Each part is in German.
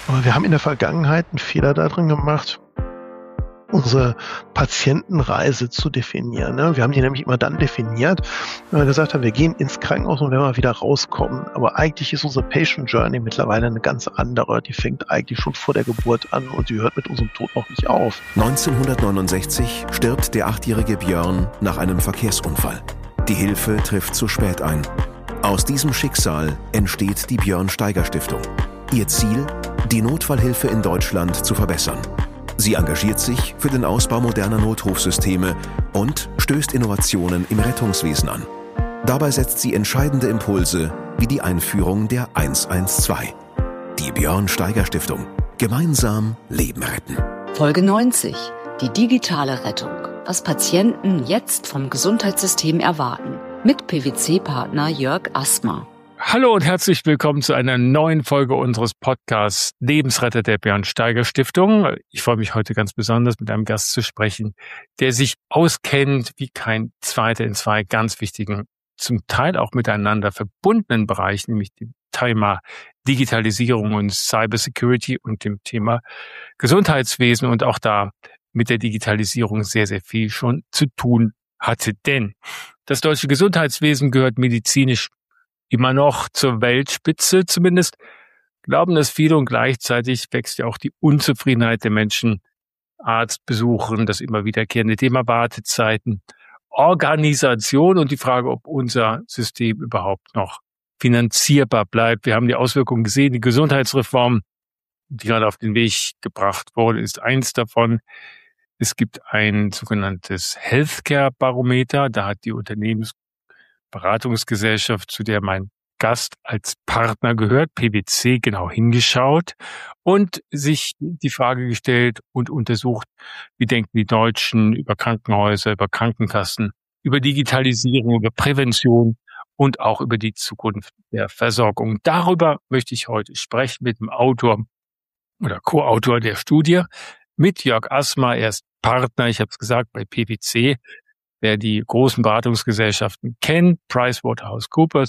Aber wir haben in der Vergangenheit einen Fehler darin gemacht, unsere Patientenreise zu definieren. Ne? Wir haben die nämlich immer dann definiert, wenn wir gesagt haben, wir gehen ins Krankenhaus und werden mal wieder rauskommen. Aber eigentlich ist unsere Patient Journey mittlerweile eine ganz andere. Die fängt eigentlich schon vor der Geburt an und die hört mit unserem Tod noch nicht auf. 1969 stirbt der 8-jährige Björn nach einem Verkehrsunfall. Die Hilfe trifft zu spät ein. Aus diesem Schicksal entsteht die Björn-Steiger-Stiftung. Ihr Ziel, die Notfallhilfe in Deutschland zu verbessern. Sie engagiert sich für den Ausbau moderner Notrufsysteme und stößt Innovationen im Rettungswesen an. Dabei setzt sie entscheidende Impulse wie die Einführung der 112. Die Björn-Steiger-Stiftung. Gemeinsam Leben retten. Folge 90. Die digitale Rettung. Was Patienten jetzt vom Gesundheitssystem erwarten. Mit PwC-Partner Jörg Asmer. Hallo und herzlich willkommen zu einer neuen Folge unseres Podcasts Lebensretter der Björn-Steiger-Stiftung. Ich freue mich heute ganz besonders, mit einem Gast zu sprechen, der sich auskennt wie kein Zweiter in zwei ganz wichtigen, zum Teil auch miteinander verbundenen Bereichen, nämlich dem Thema Digitalisierung und Cybersecurity und dem Thema Gesundheitswesen und auch da mit der Digitalisierung sehr, sehr viel schon zu tun hatte. Denn das deutsche Gesundheitswesen gehört medizinisch immer noch zur Weltspitze, zumindest glauben das viele, und gleichzeitig wächst ja auch die Unzufriedenheit der Menschen. Arztbesuchen, das immer wiederkehrende Thema Wartezeiten, Organisation und die Frage, ob unser System überhaupt noch finanzierbar bleibt. Wir haben die Auswirkungen gesehen. Die Gesundheitsreform, die gerade auf den Weg gebracht wurde, ist eins davon. Es gibt ein sogenanntes Healthcare-Barometer. Da hat die Unternehmensberatungsgesellschaft, zu der mein Gast als Partner gehört, PwC, genau hingeschaut und sich die Frage gestellt und untersucht, wie denken die Deutschen über Krankenhäuser, über Krankenkassen, über Digitalisierung, über Prävention und auch über die Zukunft der Versorgung. Darüber möchte ich heute sprechen mit dem Autor oder Co-Autor der Studie, mit Jörg Asmer. Er ist Partner, ich habe es gesagt, bei PwC. Wer die großen Beratungsgesellschaften kennt, PricewaterhouseCoopers,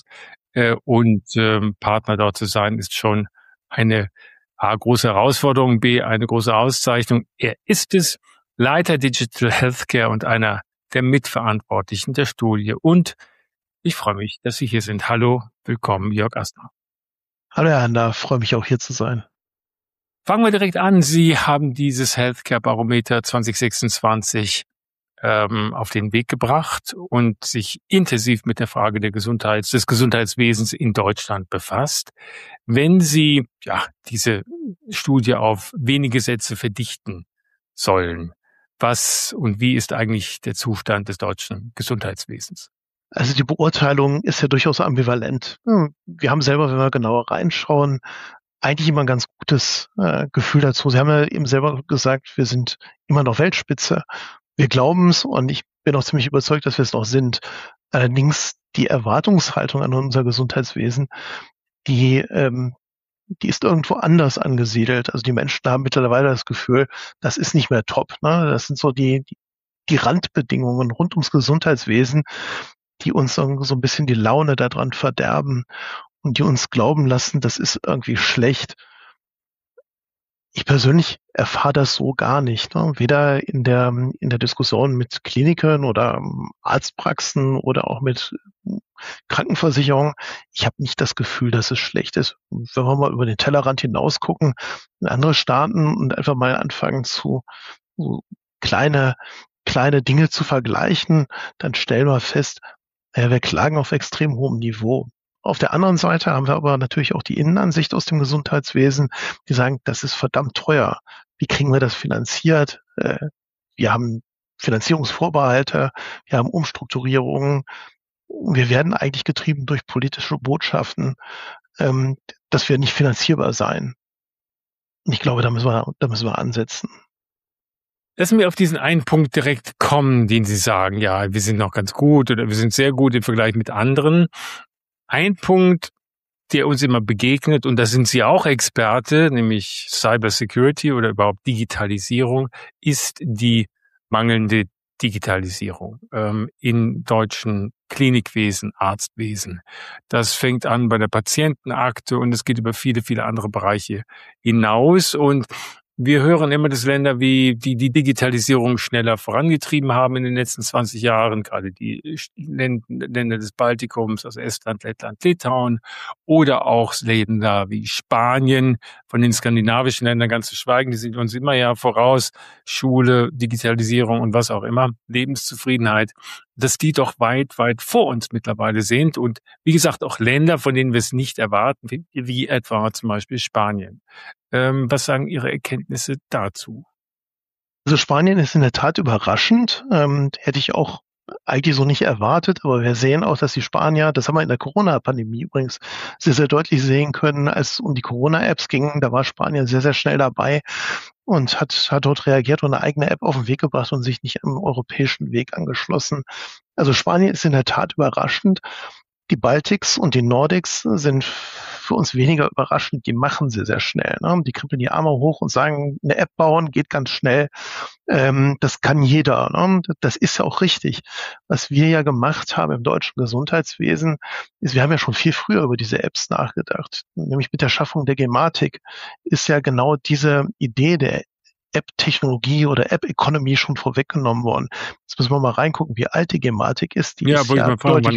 und Partner dort zu sein, ist schon eine A, große Herausforderung, B, eine große Auszeichnung. Er ist es, Leiter Digital Healthcare und einer der Mitverantwortlichen der Studie. Und ich freue mich, dass Sie hier sind. Hallo, willkommen, Jörg Asmer. Hallo Herr Hander, freue mich auch hier zu sein. Fangen wir direkt an. Sie haben dieses Healthcare Barometer 2026 auf den Weg gebracht und sich intensiv mit der Frage des Gesundheitswesens in Deutschland befasst. Wenn Sie diese Studie auf wenige Sätze verdichten sollen, was und wie ist eigentlich der Zustand des deutschen Gesundheitswesens? Also die Beurteilung ist ja durchaus ambivalent. Wir haben selber, wenn wir genauer reinschauen, eigentlich immer ein ganz gutes Gefühl dazu. Sie haben ja eben selber gesagt, wir sind immer noch Weltspitze. Wir glauben es und ich bin auch ziemlich überzeugt, dass wir es noch sind. Allerdings die Erwartungshaltung an unser Gesundheitswesen, die ist irgendwo anders angesiedelt. Also die Menschen haben mittlerweile das Gefühl, das ist nicht mehr top. Ne? Das sind so die Randbedingungen rund ums Gesundheitswesen, die uns so ein bisschen die Laune daran verderben und die uns glauben lassen, das ist irgendwie schlecht. Ich persönlich erfahre das so gar nicht, ne? Weder in der Diskussion mit Kliniken oder Arztpraxen oder auch mit Krankenversicherungen. Ich habe nicht das Gefühl, dass es schlecht ist. Und wenn wir mal über den Tellerrand hinaus gucken, in andere Staaten und einfach mal anfangen so kleine Dinge zu vergleichen, dann stellen wir fest, wir klagen auf extrem hohem Niveau. Auf der anderen Seite haben wir aber natürlich auch die Innenansicht aus dem Gesundheitswesen, die sagen, das ist verdammt teuer. Wie kriegen wir das finanziert? Wir haben Finanzierungsvorbehalte, wir haben Umstrukturierungen. Wir werden eigentlich getrieben durch politische Botschaften, dass wir nicht finanzierbar seien. Und ich glaube, da müssen wir ansetzen. Lassen wir auf diesen einen Punkt direkt kommen, den Sie sagen, ja, wir sind noch ganz gut oder wir sind sehr gut im Vergleich mit anderen. Ein Punkt, der uns immer begegnet, und da sind Sie auch Experte, nämlich Cybersecurity oder überhaupt Digitalisierung, ist die mangelnde Digitalisierung in deutschen Klinikwesen, Arztwesen. Das fängt an bei der Patientenakte und es geht über viele, viele andere Bereiche hinaus. Und wir hören immer, dass Länder wie die Digitalisierung schneller vorangetrieben haben in den letzten 20 Jahren, gerade die Länder des Baltikums, also Estland, Lettland, Litauen oder auch Länder wie Spanien, von den skandinavischen Ländern ganz zu schweigen, die sind uns immer ja voraus, Schule, Digitalisierung und was auch immer, Lebenszufriedenheit, dass die doch weit, weit vor uns mittlerweile sind und wie gesagt auch Länder, von denen wir es nicht erwarten, wie etwa zum Beispiel Spanien. Was sagen Ihre Erkenntnisse dazu? Also Spanien ist in der Tat überraschend. Hätte ich auch eigentlich so nicht erwartet, aber wir sehen auch, dass die Spanier, das haben wir in der Corona-Pandemie übrigens sehr, sehr deutlich sehen können, als es um die Corona-Apps ging, da war Spanien sehr, sehr schnell dabei und hat dort reagiert und eine eigene App auf den Weg gebracht und sich nicht am europäischen Weg angeschlossen. Also Spanien ist in der Tat überraschend. Die Baltics und die Nordics sind für uns weniger überraschend. Die machen sie sehr schnell. Ne? Die kriegen die Arme hoch und sagen, eine App bauen geht ganz schnell. Das kann jeder. Ne? Das ist ja auch richtig. Was wir ja gemacht haben im deutschen Gesundheitswesen, ist, wir haben ja schon viel früher über diese Apps nachgedacht. Nämlich mit der Schaffung der Gematik ist ja genau diese Idee der App-Technologie oder App-Economy schon vorweggenommen worden. Jetzt müssen wir mal reingucken, wie alt die Gematik ist. Die ist ja deutlich,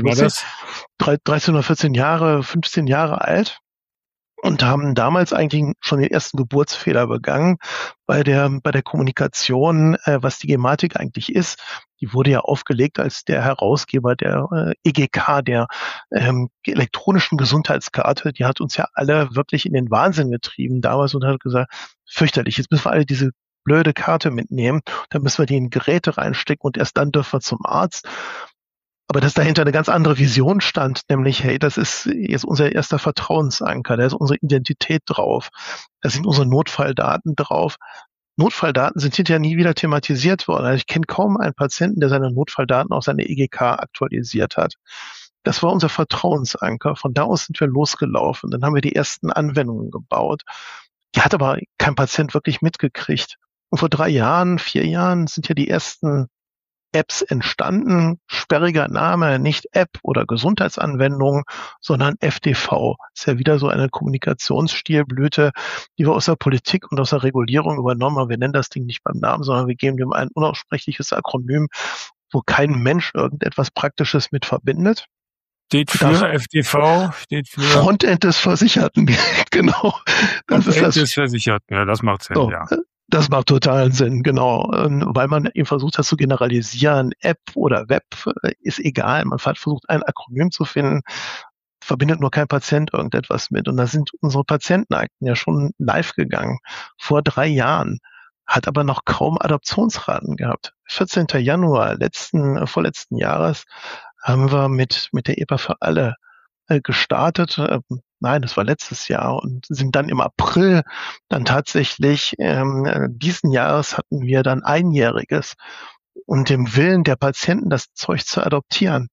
13 oder 14 Jahre, 15 Jahre alt und haben damals eigentlich schon den ersten Geburtsfehler begangen bei der Kommunikation, was die Gematik eigentlich ist. Die wurde ja aufgelegt als der Herausgeber der EGK, der elektronischen Gesundheitskarte. Die hat uns ja alle wirklich in den Wahnsinn getrieben damals und hat gesagt, fürchterlich, jetzt müssen wir alle diese blöde Karte mitnehmen, dann müssen wir die in Geräte reinstecken und erst dann dürfen wir zum Arzt. Aber dass dahinter eine ganz andere Vision stand, nämlich, hey, das ist jetzt unser erster Vertrauensanker, da ist unsere Identität drauf, da sind unsere Notfalldaten drauf. Notfalldaten sind hinterher nie wieder thematisiert worden. Also ich kenne kaum einen Patienten, der seine Notfalldaten auf seine EGK aktualisiert hat. Das war unser Vertrauensanker. Von da aus sind wir losgelaufen. Dann haben wir die ersten Anwendungen gebaut. Die hat aber kein Patient wirklich mitgekriegt. Und vor 3 Jahren, 4 Jahren sind ja die ersten Apps entstanden. Sperriger Name, nicht App oder Gesundheitsanwendung, sondern FDV. Ist ja wieder so eine Kommunikationsstilblüte, die wir aus der Politik und aus der Regulierung übernommen haben. Wir nennen das Ding nicht beim Namen, sondern wir geben dem ein unaussprechliches Akronym, wo kein Mensch irgendetwas Praktisches mit verbindet. Steht für FDV, steht für Frontend des Versicherten. Genau. Das ist das des Versicherten. Ja, das macht Sinn, so. Ja. Das macht totalen Sinn, genau. Weil man eben versucht, das zu generalisieren. App oder Web ist egal. Man hat versucht, ein Akronym zu finden, verbindet nur kein Patient irgendetwas mit. Und da sind unsere Patientenakten ja schon live gegangen. Vor 3 Jahren. Hat aber noch kaum Adoptionsraten gehabt. 14. Januar vorletzten Jahres haben wir mit der EPA für alle gestartet. Nein, das war letztes Jahr und sind dann im April dann tatsächlich diesen Jahres hatten wir dann einjähriges und dem Willen der Patienten, das Zeug zu adoptieren.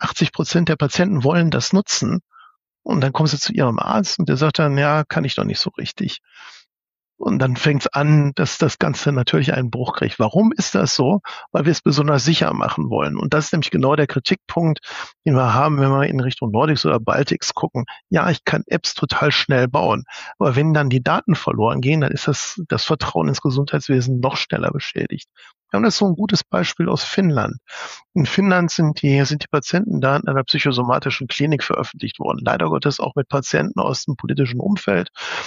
80% der Patienten wollen das nutzen und dann kommen sie zu ihrem Arzt und der sagt dann, ja, kann ich doch nicht so richtig. Und dann fängt es an, dass das Ganze natürlich einen Bruch kriegt. Warum ist das so? Weil wir es besonders sicher machen wollen. Und das ist nämlich genau der Kritikpunkt, den wir haben, wenn wir in Richtung Nordics oder Baltics gucken. Ja, ich kann Apps total schnell bauen. Aber wenn dann die Daten verloren gehen, dann ist das Vertrauen ins Gesundheitswesen noch schneller beschädigt. Ja, und das ist so ein gutes Beispiel aus Finnland. In Finnland sind die Patientendaten einer psychosomatischen Klinik veröffentlicht worden. Leider Gottes auch mit Patienten aus dem politischen Umfeld.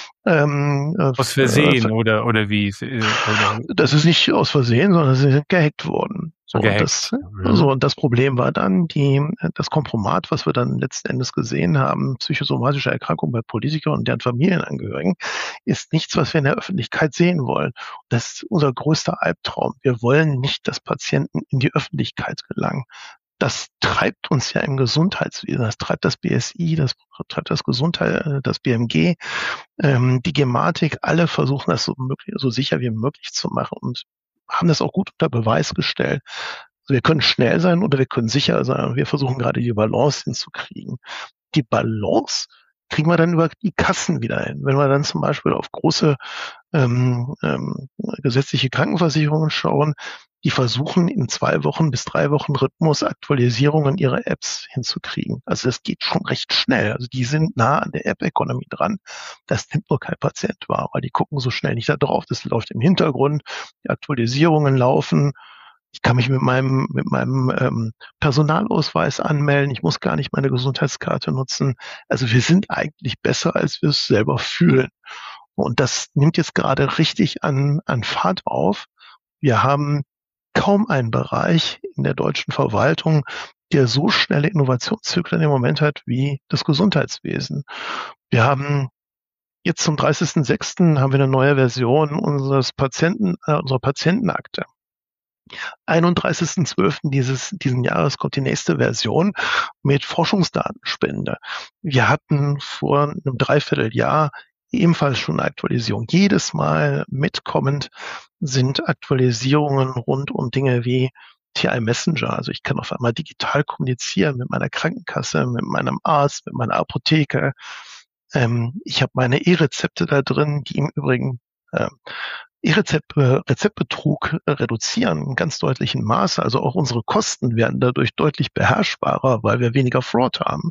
Aus Versehen oder wie? Oder? Das ist nicht aus Versehen, sondern sie sind gehackt worden. Und das Problem war dann das Kompromat, was wir dann letzten Endes gesehen haben, psychosomatische Erkrankungen bei Politikern und deren Familienangehörigen, ist nichts, was wir in der Öffentlichkeit sehen wollen. Das ist unser größter Albtraum. Wir wollen nicht, dass Patienten in die Öffentlichkeit gelangen. Das treibt uns ja im Gesundheitswesen, das treibt das BSI, das treibt das das BMG, die Gematik, alle versuchen das so sicher wie möglich zu machen und haben das auch gut unter Beweis gestellt. Also wir können schnell sein oder wir können sicher sein. Wir versuchen gerade die Balance hinzukriegen. Die Balance kriegen wir dann über die Kassen wieder hin. Wenn wir dann zum Beispiel auf große gesetzliche Krankenversicherungen schauen, die versuchen in 2 Wochen bis 3 Wochen Rhythmus Aktualisierungen ihrer Apps hinzukriegen. Also das geht schon recht schnell. Also die sind nah an der App-Economy dran. Das nimmt nur kein Patient wahr, weil die gucken so schnell nicht da drauf. Das läuft im Hintergrund. Die Aktualisierungen laufen. Ich kann mich mit meinem Personalausweis anmelden. Ich muss gar nicht meine Gesundheitskarte nutzen. Also wir sind eigentlich besser, als wir es selber fühlen. Und das nimmt jetzt gerade richtig an Fahrt auf. Wir haben kaum einen Bereich in der deutschen Verwaltung, der so schnelle Innovationszyklen im Moment hat wie das Gesundheitswesen. Wir haben jetzt zum 30.06. haben wir eine neue Version unserer Patientenakte. 31.12. diesen Jahres kommt die nächste Version mit Forschungsdatenspende. Wir hatten vor einem Dreivierteljahr ebenfalls schon eine Aktualisierung. Jedes Mal mitkommend sind Aktualisierungen rund um Dinge wie TI Messenger. Also ich kann auf einmal digital kommunizieren mit meiner Krankenkasse, mit meinem Arzt, mit meiner Apotheke. Ich habe meine E-Rezepte da drin, die im Übrigen Rezeptbetrug reduzieren in ganz deutlichem Maße. Also auch unsere Kosten werden dadurch deutlich beherrschbarer, weil wir weniger Fraud haben.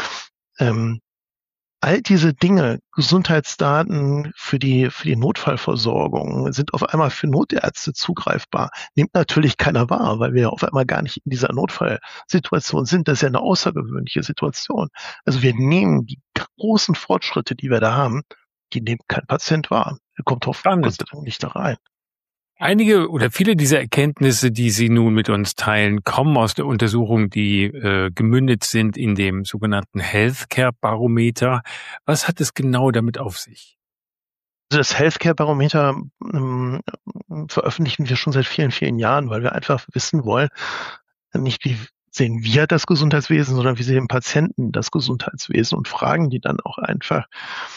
All diese Dinge, Gesundheitsdaten für die Notfallversorgung, sind auf einmal für Notärzte zugreifbar. Nimmt natürlich keiner wahr, weil wir auf einmal gar nicht in dieser Notfallsituation sind. Das ist ja eine außergewöhnliche Situation. Also wir nehmen die großen Fortschritte, die wir da haben, die nimmt kein Patient wahr. Er kommt hoffentlich nicht da rein. Einige oder viele dieser Erkenntnisse, die Sie nun mit uns teilen, kommen aus der Untersuchung, die gemündet sind in dem sogenannten Healthcare-Barometer. Was hat es genau damit auf sich? Also das Healthcare-Barometer veröffentlichen wir schon seit vielen, vielen Jahren, weil wir einfach wissen wollen, nicht wie sehen wir das Gesundheitswesen, sondern wie sehen Patienten das Gesundheitswesen und fragen die dann auch einfach.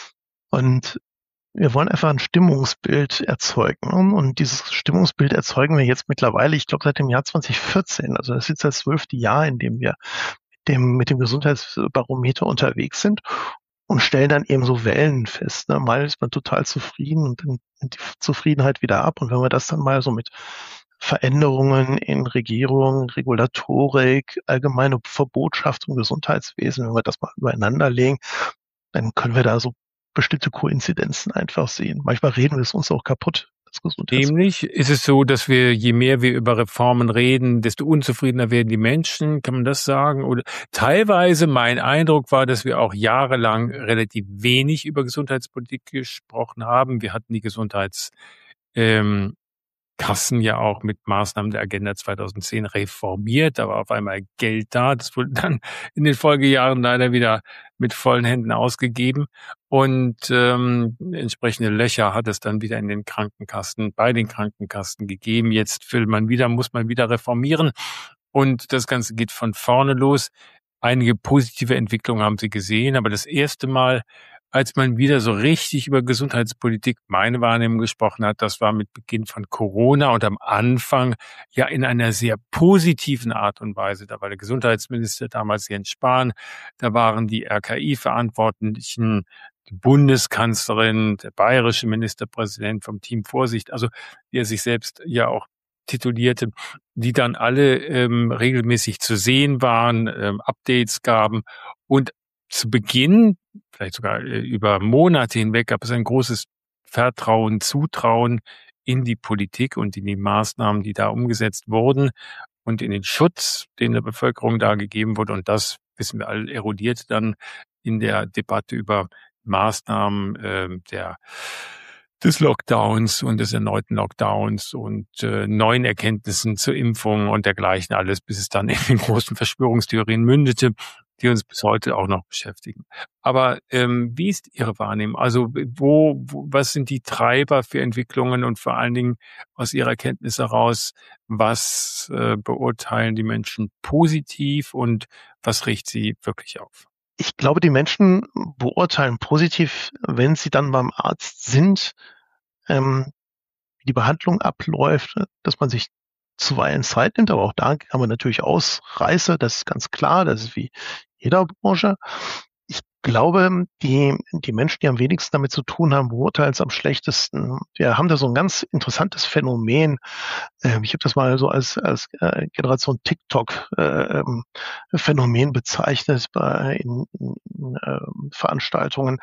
Und wir wollen einfach ein Stimmungsbild erzeugen. Und dieses Stimmungsbild erzeugen wir jetzt mittlerweile, ich glaube, seit dem Jahr 2014. Also das ist jetzt das 12. Jahr, in dem wir mit dem Gesundheitsbarometer unterwegs sind und stellen dann eben so Wellen fest. Ne? Mal ist man total zufrieden und dann nimmt die Zufriedenheit wieder ab. Und wenn wir das dann mal so mit Veränderungen in Regierung, Regulatorik, allgemeine Verbotschaftung, Gesundheitswesen, wenn wir das mal übereinander legen, dann können wir da so bestimmte Koinzidenzen einfach sehen. Manchmal reden wir es uns auch kaputt. Nämlich ist es so, dass je mehr wir über Reformen reden, desto unzufriedener werden die Menschen. Kann man das sagen? Oder teilweise mein Eindruck war, dass wir auch jahrelang relativ wenig über Gesundheitspolitik gesprochen haben. Wir hatten die Gesundheitskassen ja auch mit Maßnahmen der Agenda 2010 reformiert. Da war auf einmal Geld da. Das wurde dann in den Folgejahren leider wieder mit vollen Händen ausgegeben. Und entsprechende Löcher hat es dann wieder bei den Krankenkassen gegeben. Jetzt muss man wieder reformieren. Und das Ganze geht von vorne los. Einige positive Entwicklungen haben Sie gesehen, aber das erste Mal, als man wieder so richtig über Gesundheitspolitik, meine Wahrnehmung, gesprochen hat, das war mit Beginn von Corona und am Anfang ja in einer sehr positiven Art und Weise. Da war der Gesundheitsminister damals Jens Spahn, da waren die RKI-Verantwortlichen, die Bundeskanzlerin, der bayerische Ministerpräsident vom Team Vorsicht, also der sich selbst ja auch titulierte, die dann alle regelmäßig zu sehen waren, Updates gaben und zu Beginn, vielleicht sogar über Monate hinweg, gab es ein großes Vertrauen, Zutrauen in die Politik und in die Maßnahmen, die da umgesetzt wurden und in den Schutz, den der Bevölkerung da gegeben wurde. Und das, wissen wir alle, erodiert dann in der Debatte über Maßnahmen des Lockdowns und des erneuten Lockdowns und neuen Erkenntnissen zur Impfung und dergleichen alles, bis es dann in den großen Verschwörungstheorien mündete, die uns bis heute auch noch beschäftigen. Aber wie ist Ihre Wahrnehmung? Also was sind die Treiber für Entwicklungen und vor allen Dingen aus Ihrer Kenntnis heraus, was beurteilen die Menschen positiv und was regt sie wirklich auf? Ich glaube, die Menschen beurteilen positiv, wenn sie dann beim Arzt sind, wie die Behandlung abläuft, dass man sich zuweilen Zeit nimmt, aber auch da haben wir natürlich Ausreißer, das ist ganz klar, das ist wie jeder Branche. Ich glaube, die Menschen, die am wenigsten damit zu tun haben, beurteilen es am schlechtesten. Wir haben da so ein ganz interessantes Phänomen. Ich habe das mal so als Generation TikTok Phänomen bezeichnet in Veranstaltungen.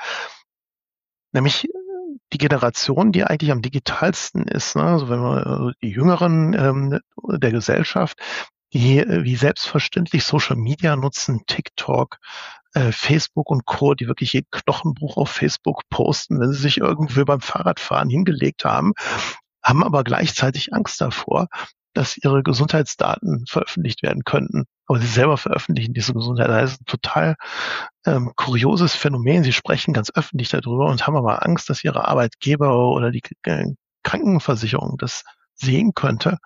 Nämlich die Generation, die eigentlich am digitalsten ist, ne? Also wenn wir die Jüngeren der Gesellschaft, die wie selbstverständlich Social Media nutzen, TikTok, Facebook und Co., die wirklich jeden Knochenbruch auf Facebook posten, wenn sie sich irgendwo beim Fahrradfahren hingelegt haben aber gleichzeitig Angst davor, dass ihre Gesundheitsdaten veröffentlicht werden könnten. Aber sie selber veröffentlichen diese Gesundheit. Das ist ein total kurioses Phänomen. Sie sprechen ganz öffentlich darüber und haben aber Angst, dass ihre Arbeitgeber oder die Krankenversicherung das sehen könnte,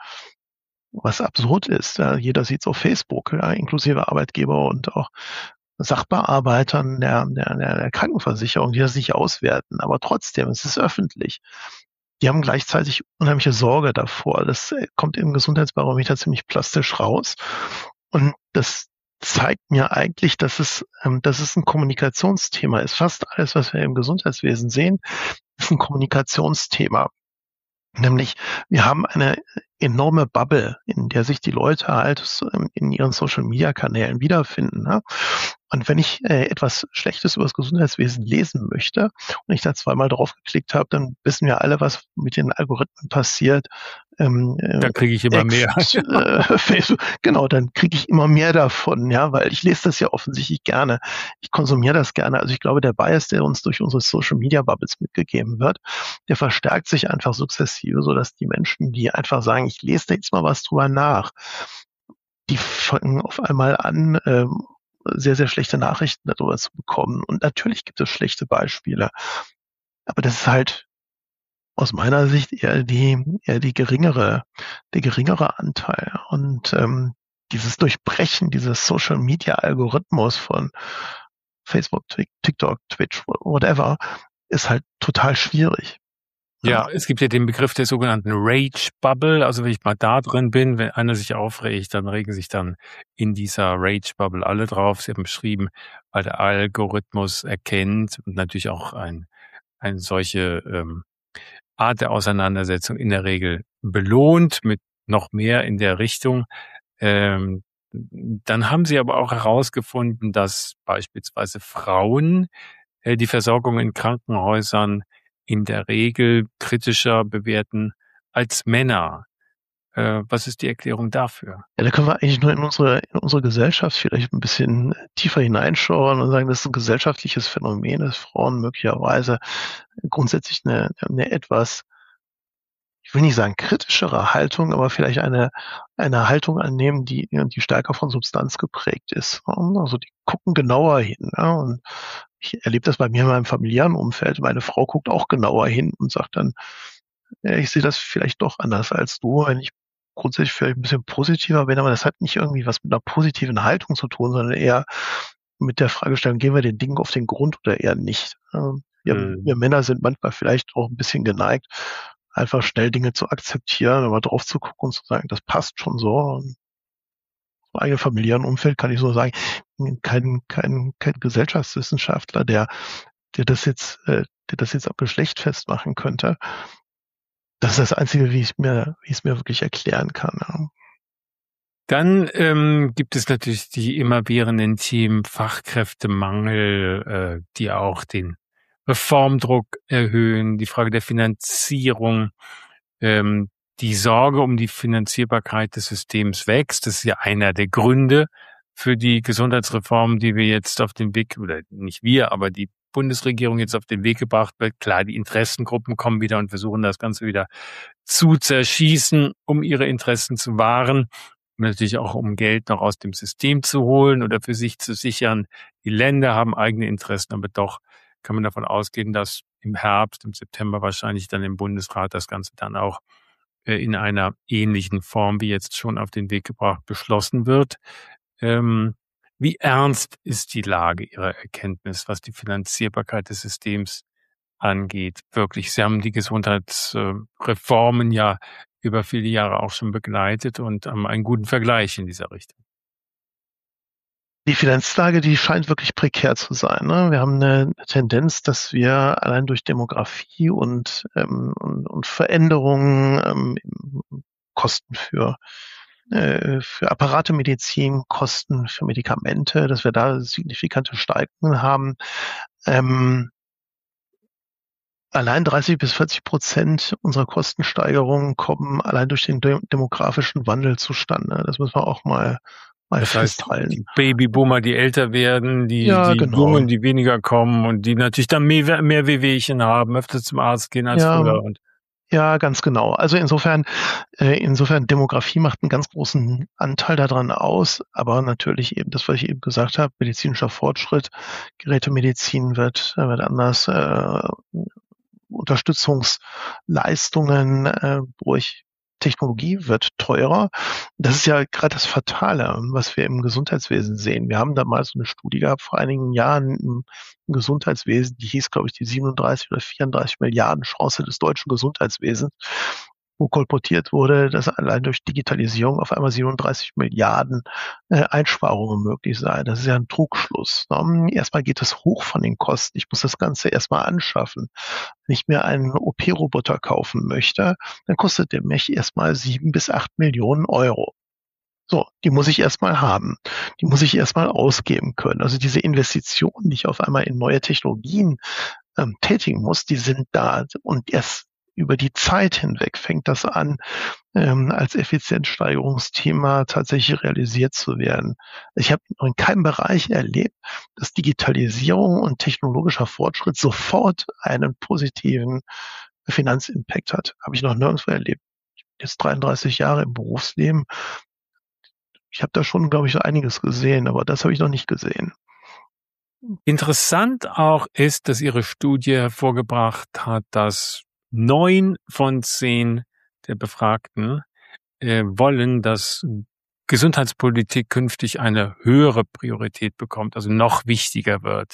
was absurd ist. Ja, jeder sieht es auf Facebook, ja, inklusive Arbeitgeber und auch Sachbearbeitern der Krankenversicherung, die das nicht auswerten. Aber trotzdem, es ist öffentlich. Die haben gleichzeitig unheimliche Sorge davor. Das kommt im Gesundheitsbarometer ziemlich plastisch raus. Und das zeigt mir eigentlich, dass es ein Kommunikationsthema ist. Fast alles, was wir im Gesundheitswesen sehen, ist ein Kommunikationsthema. Nämlich, wir haben eine enorme Bubble, in der sich die Leute halt in ihren Social-Media-Kanälen wiederfinden. Ne? Und wenn ich etwas Schlechtes über das Gesundheitswesen lesen möchte und ich da zweimal drauf geklickt habe, dann wissen wir alle, was mit den Algorithmen passiert. Da kriege ich immer mehr. Facebook, genau, dann kriege ich immer mehr davon, ja, weil ich lese das ja offensichtlich gerne. Ich konsumiere das gerne. Also ich glaube, der Bias, der uns durch unsere Social-Media-Bubbles mitgegeben wird, der verstärkt sich einfach sukzessive, sodass die Menschen, die einfach sagen, ich lese da jetzt mal was drüber nach, die fangen auf einmal an, sehr, sehr schlechte Nachrichten darüber zu bekommen. Und natürlich gibt es schlechte Beispiele. Aber das ist halt aus meiner Sicht eher der geringere Anteil. Und dieses Durchbrechen dieses Social Media Algorithmus von Facebook, TikTok, Twitch, whatever, ist halt total schwierig. Ja, es gibt ja den Begriff der sogenannten Rage Bubble. Also wenn ich mal da drin bin, wenn einer sich aufregt, dann regen sich dann in dieser Rage Bubble alle drauf. Sie haben beschrieben, weil der Algorithmus erkennt und natürlich auch eine solche Art der Auseinandersetzung in der Regel belohnt mit noch mehr in der Richtung. Dann haben sie aber auch herausgefunden, dass beispielsweise Frauen die Versorgung in Krankenhäusern in der Regel kritischer bewerten als Männer. Was ist die Erklärung dafür? Ja, da können wir eigentlich nur in unsere Gesellschaft vielleicht ein bisschen tiefer hineinschauen und sagen, das ist ein gesellschaftliches Phänomen, dass Frauen möglicherweise grundsätzlich eine etwas, ich will nicht sagen kritischere Haltung, aber vielleicht eine Haltung annehmen, die stärker von Substanz geprägt ist. Also die gucken genauer hin. Ja, und ich erlebe das bei mir in meinem familiären Umfeld. Meine Frau guckt auch genauer hin und sagt dann, ja, ich sehe das vielleicht doch anders als du, wenn ich grundsätzlich vielleicht ein bisschen positiver bin, aber das hat nicht irgendwie was mit einer positiven Haltung zu tun, sondern eher mit der Fragestellung, gehen wir den Dingen auf den Grund oder eher nicht. Wir Männer sind manchmal vielleicht auch ein bisschen geneigt, einfach schnell Dinge zu akzeptieren, aber drauf zu gucken und zu sagen, das passt schon so. Und im eigenen familiären Umfeld kann ich so sagen, kein Gesellschaftswissenschaftler, der das jetzt am Geschlecht festmachen könnte. Das ist das Einzige, wie ich es mir wirklich erklären kann. Ja. Dann gibt es natürlich die immerwährenden Themen Fachkräftemangel, die auch den Reformdruck erhöhen, die Frage der Finanzierung, die Sorge um die Finanzierbarkeit des Systems wächst. Das ist ja einer der Gründe für die Gesundheitsreform, die wir jetzt auf den Weg, oder nicht wir, aber die Bundesregierung jetzt auf den Weg gebracht wird. Klar, die Interessengruppen kommen wieder und versuchen das Ganze wieder zu zerschießen, um ihre Interessen zu wahren. Und natürlich auch, um Geld noch aus dem System zu holen oder für sich zu sichern. Die Länder haben eigene Interessen, aber doch kann man davon ausgehen, dass im Herbst, im September wahrscheinlich dann im Bundesrat das Ganze dann auch in einer ähnlichen Form wie jetzt schon auf den Weg gebracht beschlossen wird. Wie ernst ist die Lage Ihrer Erkenntnis, was die Finanzierbarkeit des Systems angeht? Wirklich, Sie haben die Gesundheitsreformen ja über viele Jahre auch schon begleitet und haben einen guten Vergleich in dieser Richtung. Die Finanzlage, die scheint wirklich prekär zu sein. Ne? Wir haben eine Tendenz, dass wir allein durch Demografie und Veränderungen, Kosten für Apparatemedizin, Kosten für Medikamente, dass wir da signifikante Steigerungen haben. Allein 30-40% unserer Kostensteigerungen kommen allein durch den demografischen Wandel zustande. Das müssen wir auch mal Das heißt, festhalten. die Babyboomer, die älter werden, die genau. Jungen, die weniger kommen und die natürlich dann mehr Wehwehchen haben, öfter zum Arzt gehen als früher. Ja, ganz genau. Also insofern Demografie macht einen ganz großen Anteil daran aus, aber natürlich eben das, was ich eben gesagt habe, medizinischer Fortschritt, Gerätemedizin wird anders, Unterstützungsleistungen durch Technologie wird teurer. Das ist ja gerade das Fatale, was wir im Gesundheitswesen sehen. Wir haben da mal so eine Studie gehabt vor einigen Jahren im Gesundheitswesen, die hieß, glaube ich, die 37 oder 34 Milliarden Chance des deutschen Gesundheitswesens, wo kolportiert wurde, dass allein durch Digitalisierung auf einmal 37 Milliarden Einsparungen möglich seien. Das ist ja ein Trugschluss. Ne? Erstmal geht es hoch von den Kosten. Ich muss das Ganze erstmal anschaffen. Wenn ich mir einen OP-Roboter kaufen möchte, dann kostet der mich erstmal 7 bis 8 Millionen Euro. So, die muss ich erstmal haben. Die muss ich erstmal ausgeben können. Also diese Investitionen, die ich auf einmal in neue Technologien tätigen muss, die sind da. Und erst über die Zeit hinweg fängt das an, als Effizienzsteigerungsthema tatsächlich realisiert zu werden. Ich habe in keinem Bereich erlebt, dass Digitalisierung und technologischer Fortschritt sofort einen positiven Finanzimpact hat. Habe ich noch nirgendwo erlebt. Ich bin jetzt 33 Jahre im Berufsleben. Ich habe da schon, glaube ich, so einiges gesehen, aber das habe ich noch nicht gesehen. Interessant auch ist, dass Ihre Studie hervorgebracht hat, dass 9 von 10 der Befragten wollen, dass Gesundheitspolitik künftig eine höhere Priorität bekommt, also noch wichtiger wird.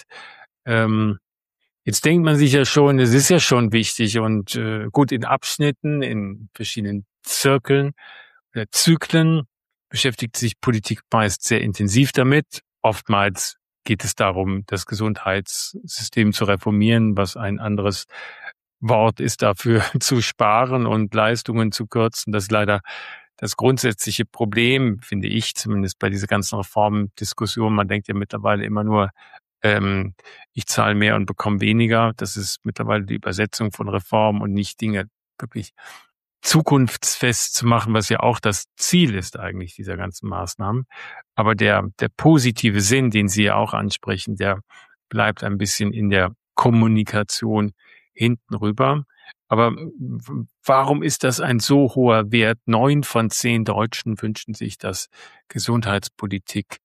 Jetzt denkt man sich ja schon, es ist ja schon wichtig und gut, in Abschnitten, in verschiedenen Zirkeln oder Zyklen beschäftigt sich Politik meist sehr intensiv damit. Oftmals geht es darum, das Gesundheitssystem zu reformieren, was ein anderes Wort ist dafür, zu sparen und Leistungen zu kürzen. Das ist leider das grundsätzliche Problem, finde ich, zumindest bei dieser ganzen Reformdiskussion. Man denkt ja mittlerweile immer nur, ich zahle mehr und bekomme weniger. Das ist mittlerweile die Übersetzung von Reform und nicht Dinge wirklich zukunftsfest zu machen, was ja auch das Ziel ist eigentlich dieser ganzen Maßnahmen. Aber der positive Sinn, den Sie ja auch ansprechen, der bleibt ein bisschen in der Kommunikation hinten rüber. Aber warum ist das ein so hoher Wert? 9 von 10 Deutschen wünschen sich, dass Gesundheitspolitik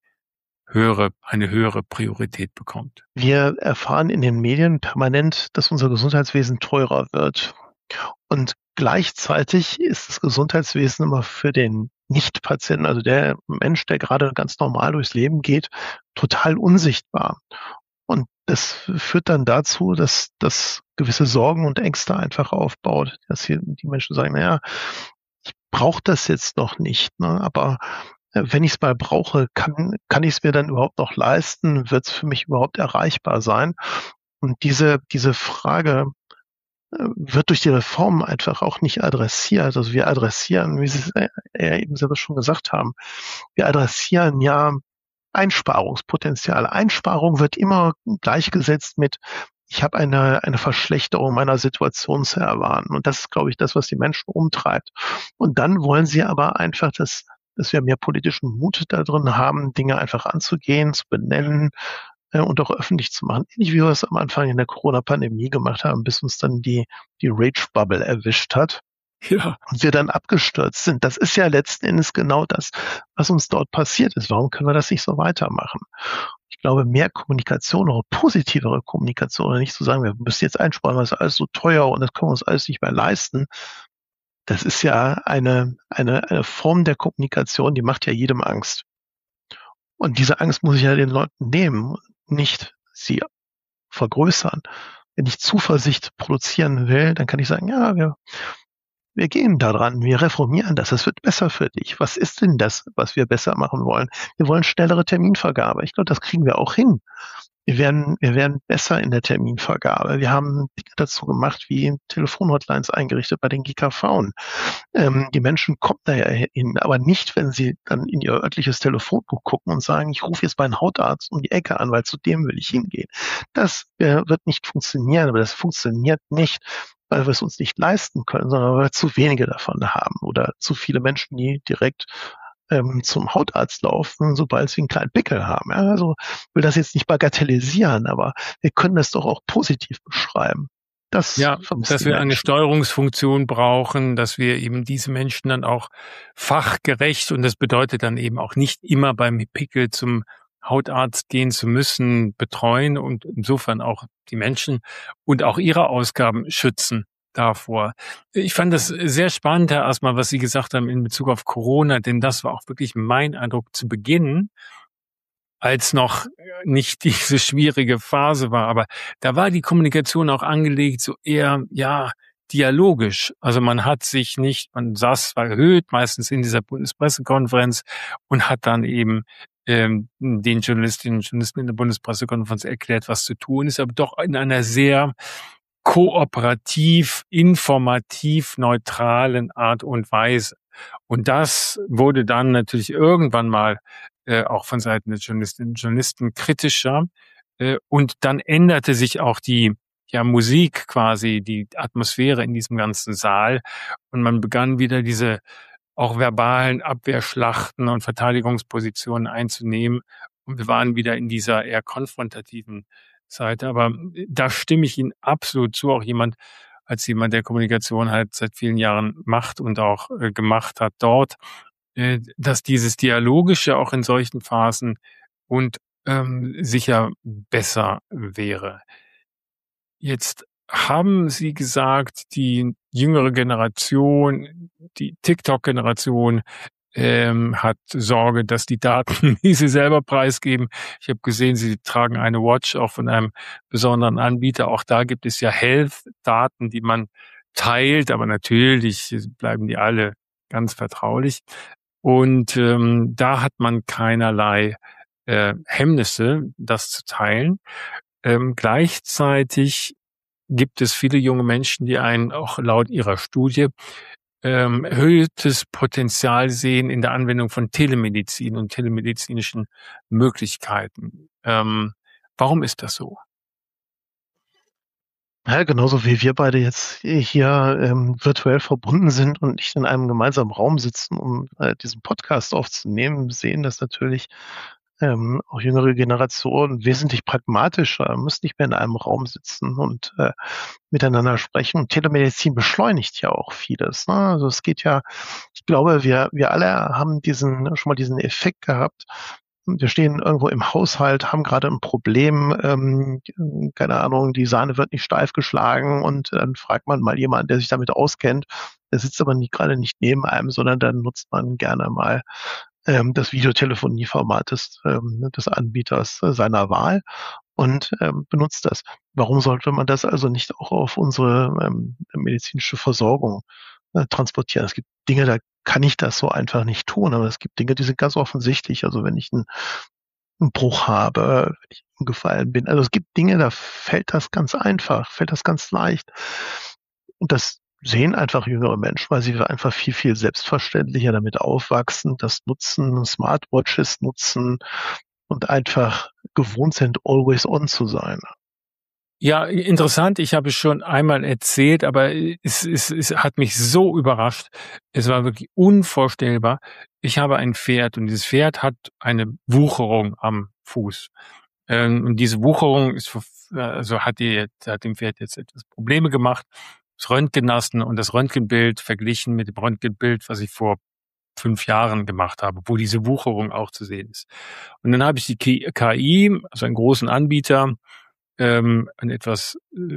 eine höhere Priorität bekommt. Wir erfahren in den Medien permanent, dass unser Gesundheitswesen teurer wird. Und gleichzeitig ist das Gesundheitswesen immer für den Nicht-Patienten, also der Mensch, der gerade ganz normal durchs Leben geht, total unsichtbar. Und das führt dann dazu, dass gewisse Sorgen und Ängste einfach aufbaut. Dass hier die Menschen sagen, naja, ich brauche das jetzt noch nicht, ne? Aber wenn ich es mal brauche, kann ich es mir dann überhaupt noch leisten? Wird es für mich überhaupt erreichbar sein? Und diese Frage wird durch die Reform einfach auch nicht adressiert. Also wir adressieren, wie Sie es eben selber schon gesagt haben, wir adressieren ja Einsparungspotenzial. Einsparung wird immer gleichgesetzt mit, ich habe eine Verschlechterung meiner Situation zu erwarten. Und das ist, glaube ich, das, was die Menschen umtreibt. Und dann wollen sie aber einfach, dass wir mehr politischen Mut da drin haben, Dinge einfach anzugehen, zu benennen und auch öffentlich zu machen. Ähnlich wie wir es am Anfang in der Corona-Pandemie gemacht haben, bis uns dann die Rage-Bubble erwischt hat. Ja. Und wir dann abgestürzt sind. Das ist ja letzten Endes genau das, was uns dort passiert ist. Warum können wir das nicht so weitermachen? Ich glaube, mehr Kommunikation oder positivere Kommunikation, oder nicht zu sagen, wir müssen jetzt einsparen, weil es alles so teuer und das können wir uns alles nicht mehr leisten. Das ist ja eine Form der Kommunikation, die macht ja jedem Angst. Und diese Angst muss ich ja den Leuten nehmen, nicht sie vergrößern. Wenn ich Zuversicht produzieren will, dann kann ich sagen, ja, wir gehen da dran, wir reformieren das, es wird besser für dich. Was ist denn das, was wir besser machen wollen? Wir wollen schnellere Terminvergabe. Ich glaube, das kriegen wir auch hin. Wir werden besser in der Terminvergabe. Wir haben Dinge dazu gemacht, wie Telefonhotlines eingerichtet bei den GKV. Die Menschen kommen da ja hin, aber nicht, wenn sie dann in ihr örtliches Telefonbuch gucken und sagen, ich rufe jetzt meinen Hautarzt um die Ecke an, weil zu dem will ich hingehen. Das wird nicht funktionieren, aber das funktioniert nicht, weil wir es uns nicht leisten können, sondern weil wir zu wenige davon haben oder zu viele Menschen, die direkt zum Hautarzt laufen, sobald sie einen kleinen Pickel haben. Ja, also ich will das jetzt nicht bagatellisieren, aber wir können das doch auch positiv beschreiben. Dass wir eine Steuerungsfunktion brauchen, dass wir eben diese Menschen dann auch fachgerecht, und das bedeutet dann eben auch nicht immer beim Pickel zum Hautarzt gehen zu müssen, betreuen und insofern auch die Menschen und auch ihre Ausgaben schützen davor. Ich fand das sehr spannend, Herr Assmann, was Sie gesagt haben in Bezug auf Corona, denn das war auch wirklich mein Eindruck zu Beginn, als noch nicht diese schwierige Phase war. Aber da war die Kommunikation auch angelegt, so eher, dialogisch. Also man saß zwar erhöht, meistens in dieser Bundespressekonferenz und hat dann eben den Journalistinnen und Journalisten in der Bundespressekonferenz erklärt, was zu tun ist, aber doch in einer sehr kooperativ, informativ, neutralen Art und Weise. Und das wurde dann natürlich irgendwann mal auch von Seiten der Journalistinnen und Journalisten kritischer. Und dann änderte sich auch die Musik quasi, die Atmosphäre in diesem ganzen Saal. Und man begann wieder diese auch verbalen Abwehrschlachten und Verteidigungspositionen einzunehmen. Und wir waren wieder in dieser eher konfrontativen Seite. Aber da stimme ich Ihnen absolut zu, auch als jemand, der Kommunikation halt seit vielen Jahren macht und auch gemacht hat dort, dass dieses Dialogische auch in solchen Phasen und sicher besser wäre. Jetzt haben Sie gesagt, die jüngere Generation, die TikTok-Generation, hat Sorge, dass die Daten, die sie selber preisgeben. Ich habe gesehen, Sie tragen eine Watch auch von einem besonderen Anbieter. Auch da gibt es ja Health-Daten, die man teilt, aber natürlich bleiben die alle ganz vertraulich. Und da hat man keinerlei Hemmnisse, das zu teilen. Gleichzeitig gibt es viele junge Menschen, die auch laut ihrer Studie erhöhtes Potenzial sehen in der Anwendung von Telemedizin und telemedizinischen Möglichkeiten. Warum ist das so? Ja, genauso wie wir beide jetzt hier virtuell verbunden sind und nicht in einem gemeinsamen Raum sitzen, um diesen Podcast aufzunehmen, sehen das natürlich auch jüngere Generationen wesentlich pragmatischer, müssen nicht mehr in einem Raum sitzen und miteinander sprechen. Und Telemedizin beschleunigt ja auch vieles. Ne? Also es geht ja, ich glaube, wir alle haben schon mal diesen Effekt gehabt. Wir stehen irgendwo im Haushalt, haben gerade ein Problem, keine Ahnung, die Sahne wird nicht steif geschlagen und dann fragt man mal jemanden, der sich damit auskennt. Der sitzt aber gerade nicht neben einem, sondern dann nutzt man gerne mal das Videotelefonieformat des Anbieters seiner Wahl und benutzt das. Warum sollte man das also nicht auch auf unsere medizinische Versorgung transportieren? Es gibt Dinge, da kann ich das so einfach nicht tun, aber es gibt Dinge, die sind ganz offensichtlich. Also wenn ich einen Bruch habe, wenn ich umgefallen bin. Also es gibt Dinge, da fällt das ganz einfach, fällt das ganz leicht. Und das sehen einfach jüngere Menschen, weil sie einfach viel, viel selbstverständlicher damit aufwachsen, das nutzen, Smartwatches nutzen und einfach gewohnt sind, always on zu sein. Ja, interessant. Ich habe es schon einmal erzählt, aber es hat mich so überrascht. Es war wirklich unvorstellbar. Ich habe ein Pferd und dieses Pferd hat eine Wucherung am Fuß. Und diese Wucherung hat dem Pferd jetzt etwas Probleme gemacht. Das Röntgen lassen und das Röntgenbild verglichen mit dem Röntgenbild, was ich vor 5 Jahren gemacht habe, wo diese Wucherung auch zu sehen ist. Und dann habe ich die KI, also einen großen Anbieter, ein etwas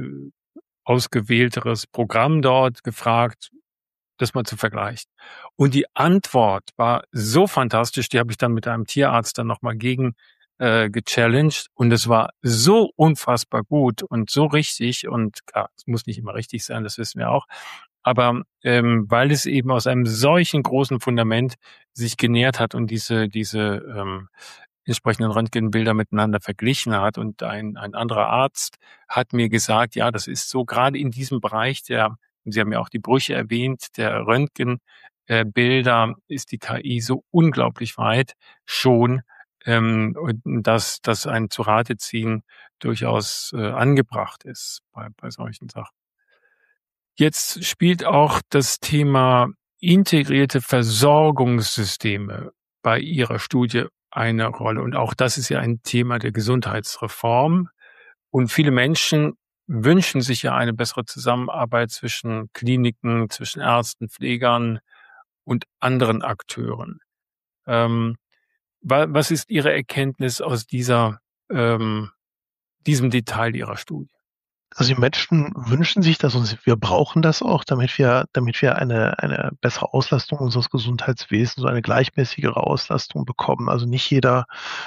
ausgewählteres Programm dort gefragt, das mal zu vergleichen. Und die Antwort war so fantastisch, die habe ich dann mit einem Tierarzt dann nochmal gechallenged und es war so unfassbar gut und so richtig und klar, es muss nicht immer richtig sein, das wissen wir auch, Aber weil es eben aus einem solchen großen Fundament sich genährt hat und diese entsprechenden Röntgenbilder miteinander verglichen hat, und ein anderer Arzt hat mir gesagt, ja, das ist so, gerade in diesem Bereich Sie haben ja auch die Brüche erwähnt, der Röntgenbilder ist die KI so unglaublich weit schon, und dass ein Zu-Rate-Ziehen durchaus angebracht ist bei solchen Sachen. Jetzt spielt auch das Thema integrierte Versorgungssysteme bei Ihrer Studie eine Rolle. Und auch das ist ja ein Thema der Gesundheitsreform. Und viele Menschen wünschen sich ja eine bessere Zusammenarbeit zwischen Kliniken, zwischen Ärzten, Pflegern und anderen Akteuren. Was ist Ihre Erkenntnis aus diesem Detail Ihrer Studie? Also die Menschen wünschen sich das und wir brauchen das auch, damit wir eine bessere Auslastung unseres Gesundheitswesens, so eine gleichmäßigere Auslastung bekommen. Also nicht jede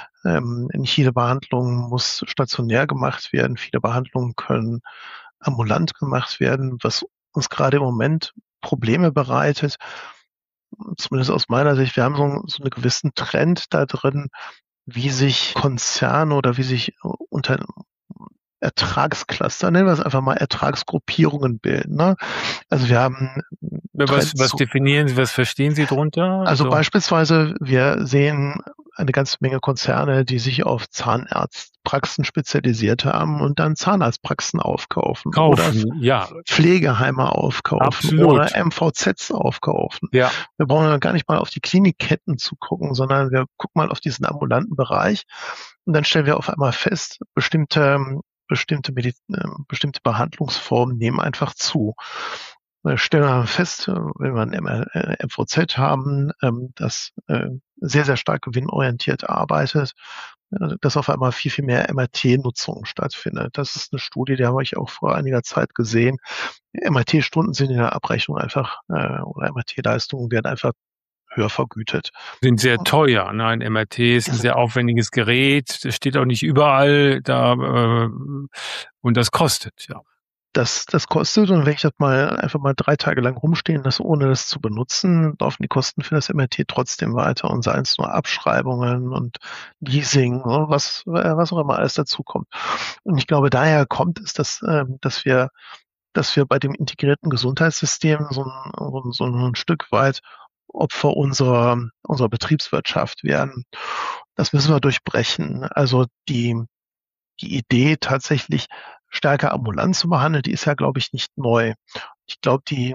Behandlung muss stationär gemacht werden. Viele Behandlungen können ambulant gemacht werden, was uns gerade im Moment Probleme bereitet. Zumindest aus meiner Sicht, wir haben so einen gewissen Trend da drin, wie sich Konzerne oder wie sich Ertragscluster, nennen wir es einfach mal Ertragsgruppierungen bilden. Ne? Also wir haben was definieren Sie, was verstehen Sie drunter? Also beispielsweise, wir sehen eine ganze Menge Konzerne, die sich auf Zahnarztpraxen spezialisiert haben und dann Zahnarztpraxen aufkaufen oder Pflegeheime aufkaufen. Absolut. Oder MVZs aufkaufen. Ja. Wir brauchen gar nicht mal auf die Klinikketten zu gucken, sondern wir gucken mal auf diesen ambulanten Bereich und dann stellen wir auf einmal fest, bestimmte Behandlungsformen nehmen einfach zu. Wir stellen fest, wenn wir ein MVZ haben, das sehr, sehr stark gewinnorientiert arbeitet, dass auf einmal viel, viel mehr MRT-Nutzung stattfindet. Das ist eine Studie, die habe ich auch vor einiger Zeit gesehen. MRT-Stunden sind in der Abrechnung einfach, oder MRT-Leistungen werden einfach höher vergütet. Sind sehr teuer. Ne? Ein MRT ist ein sehr aufwendiges Gerät. Das steht auch nicht überall da, und das kostet, ja. Das kostet, und wenn ich das einfach mal 3 Tage lang rumstehen lasse, ohne das zu benutzen, laufen die Kosten für das MRT trotzdem weiter, und seien es nur Abschreibungen und Leasing, was auch immer alles dazu kommt. Und ich glaube, daher kommt es, dass wir bei dem integrierten Gesundheitssystem so ein Stück weit Opfer unserer Betriebswirtschaft werden. Das müssen wir durchbrechen. Also die Idee, tatsächlich stärker ambulant zu behandeln, die ist ja, glaube ich, nicht neu. Ich glaube, die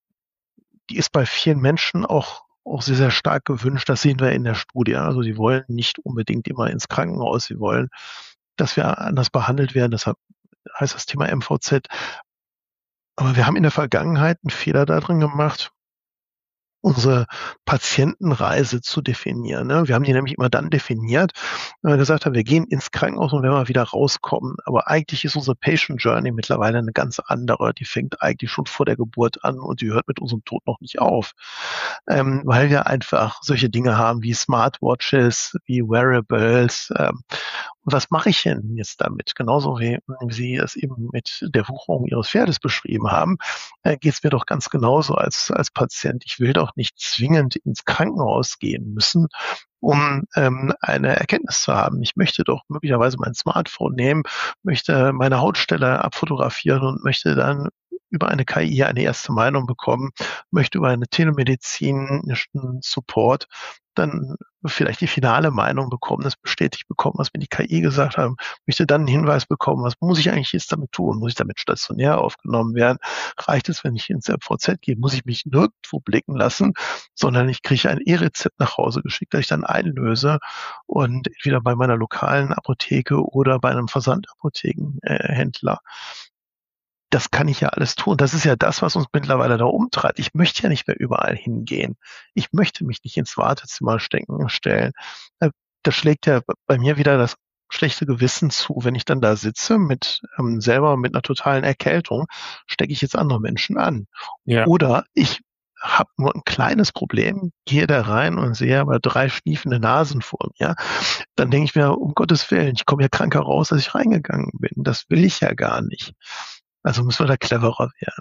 ist bei vielen Menschen auch sehr, sehr stark gewünscht. Das sehen wir in der Studie. Also sie wollen nicht unbedingt immer ins Krankenhaus. Sie wollen, dass wir anders behandelt werden. Deshalb heißt das Thema MVZ. Aber wir haben in der Vergangenheit einen Fehler da drin gemacht, unsere Patientenreise zu definieren. Ne? Wir haben die nämlich immer dann definiert, wenn wir gesagt haben, wir gehen ins Krankenhaus und werden mal wieder rauskommen. Aber eigentlich ist unsere Patient Journey mittlerweile eine ganz andere. Die fängt eigentlich schon vor der Geburt an und die hört mit unserem Tod noch nicht auf. Weil wir einfach solche Dinge haben wie Smartwatches, wie Wearables. Und was mache ich denn jetzt damit? Genauso wie Sie es eben mit der Wucherung Ihres Pferdes beschrieben haben, geht es mir doch ganz genauso als Patient. Ich will doch nicht zwingend ins Krankenhaus gehen müssen, um eine Erkenntnis zu haben. Ich möchte doch möglicherweise mein Smartphone nehmen, möchte meine Hautstelle abfotografieren und möchte dann über eine KI eine erste Meinung bekommen, möchte über eine telemedizinischen Support dann vielleicht die finale Meinung bekommen, das bestätigt bekommen, was mir die KI gesagt haben, möchte dann einen Hinweis bekommen, was muss ich eigentlich jetzt damit tun? Muss ich damit stationär aufgenommen werden? Reicht es, wenn ich ins MVZ gehe? Muss ich mich nirgendwo blicken lassen, sondern ich kriege ein E-Rezept nach Hause geschickt, das ich dann einlöse und entweder bei meiner lokalen Apotheke oder bei einem Versandapothekenhändler. Das kann ich ja alles tun. Das ist ja das, was uns mittlerweile da umtreibt. Ich möchte ja nicht mehr überall hingehen. Ich möchte mich nicht ins Wartezimmer stellen. Da schlägt ja bei mir wieder das schlechte Gewissen zu, wenn ich dann da sitze selber mit einer totalen Erkältung, stecke ich jetzt andere Menschen an. Ja. Oder ich habe nur ein kleines Problem, gehe da rein und sehe aber 3 schniefende Nasen vor mir. Dann denke ich mir, um Gottes Willen, ich komme ja kranker raus, als ich reingegangen bin. Das will ich ja gar nicht. Also müssen wir da cleverer werden.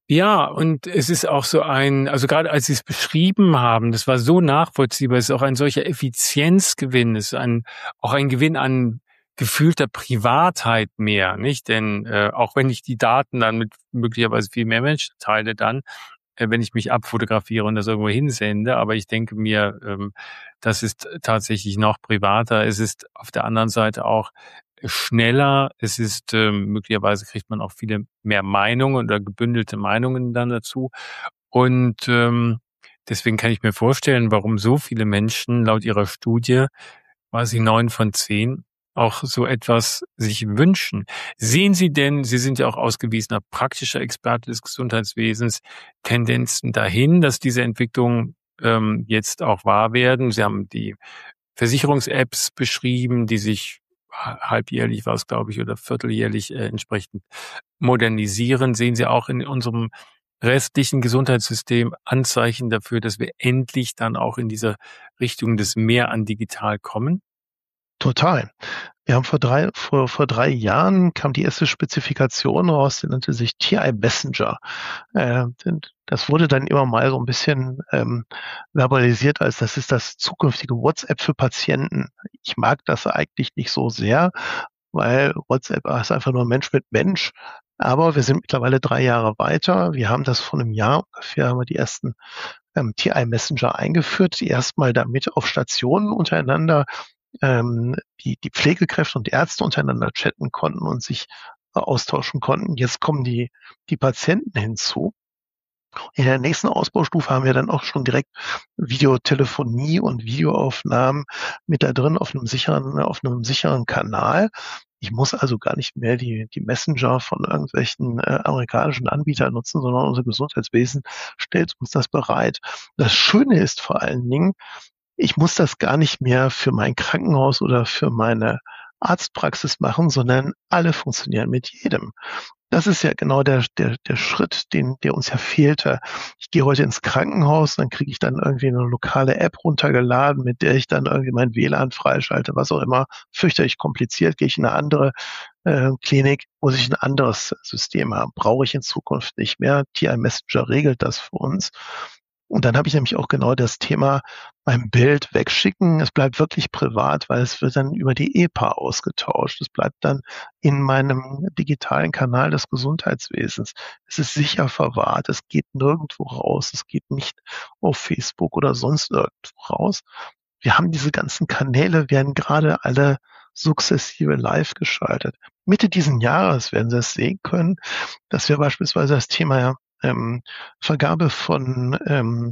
Ja, und es ist auch so also gerade als Sie es beschrieben haben, das war so nachvollziehbar, es ist auch ein solcher Effizienzgewinn, es ist auch ein Gewinn an gefühlter Privatheit mehr, nicht? Denn auch wenn ich die Daten dann mit möglicherweise viel mehr Menschen teile dann, wenn ich mich abfotografiere und das irgendwo hinsende, aber ich denke mir, das ist tatsächlich noch privater. Es ist auf der anderen Seite auch schneller. Es ist möglicherweise kriegt man auch viele mehr Meinungen oder gebündelte Meinungen dann dazu. Und deswegen kann ich mir vorstellen, warum so viele Menschen laut ihrer Studie, quasi 9 von 10, auch so etwas sich wünschen. Sehen Sie denn, Sie sind ja auch ausgewiesener praktischer Experte des Gesundheitswesens, Tendenzen dahin, dass diese Entwicklungen jetzt auch wahr werden? Sie haben die Versicherungs-Apps beschrieben, die sich halbjährlich war es, glaube ich, oder vierteljährlich entsprechend modernisieren. Sehen Sie auch in unserem restlichen Gesundheitssystem Anzeichen dafür, dass wir endlich dann auch in dieser Richtung des Mehr an digital kommen? Total. Wir haben vor 3 Jahren kam die erste Spezifikation raus, die nannte sich TI Messenger. Das wurde dann immer mal so ein bisschen verbalisiert, als das ist das zukünftige WhatsApp für Patienten. Ich mag das eigentlich nicht so sehr, weil WhatsApp ist einfach nur Mensch mit Mensch. Aber wir sind mittlerweile 3 Jahre weiter. Wir haben das vor einem Jahr ungefähr, haben wir die ersten TI Messenger eingeführt, die erstmal damit auf Stationen untereinander die Pflegekräfte und Ärzte untereinander chatten konnten und sich austauschen konnten. Jetzt kommen die Patienten hinzu. In der nächsten Ausbaustufe haben wir dann auch schon direkt Videotelefonie und Videoaufnahmen mit da drin auf einem sicheren Kanal. Ich muss also gar nicht mehr die Messenger von irgendwelchen amerikanischen Anbietern nutzen, sondern unser Gesundheitswesen stellt uns das bereit. Das Schöne ist vor allen Dingen, ich muss das gar nicht mehr für mein Krankenhaus oder für meine Arztpraxis machen, sondern alle funktionieren mit jedem. Das ist ja genau der Schritt, der uns ja fehlte. Ich gehe heute ins Krankenhaus, dann kriege ich dann irgendwie eine lokale App runtergeladen, mit der ich dann irgendwie mein WLAN freischalte, was auch immer. Fürchterlich kompliziert. Gehe ich in eine andere Klinik, muss ich ein anderes System haben. Brauche ich in Zukunft nicht mehr. TI Messenger regelt das für uns. Und dann habe ich nämlich auch genau das Thema beim Bild wegschicken. Es bleibt wirklich privat, weil es wird dann über die EPA ausgetauscht. Es bleibt dann in meinem digitalen Kanal des Gesundheitswesens. Es ist sicher verwahrt. Es geht nirgendwo raus. Es geht nicht auf Facebook oder sonst irgendwo raus. Wir haben diese ganzen Kanäle, werden gerade alle sukzessive live geschaltet. Mitte diesen Jahres werden Sie es sehen können, dass wir beispielsweise das Thema Vergabe von